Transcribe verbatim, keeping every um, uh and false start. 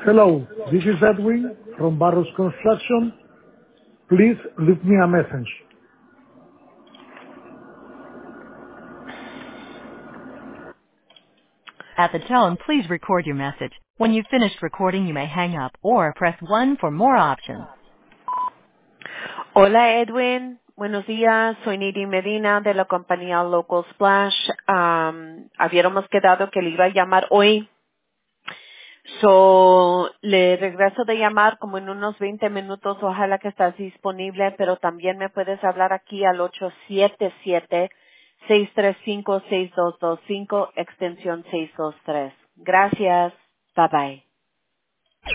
Hello, this is Edwin from Barros Construction. Please leave me a message. At the tone, please record your message. When you've finished recording, you may hang up or press one for more options. Hola Edwin, buenos días, soy Nidi Medina de la compañía Local Splash. Um, habíamos quedado que le iba a llamar hoy, so le regreso de llamar como en unos veinte minutos, ojalá que estás disponible, pero también me puedes hablar aquí al ocho siete siete, seis tres cinco, seis dos dos cinco, extensión seiscientos veintitrés. Gracias, bye bye.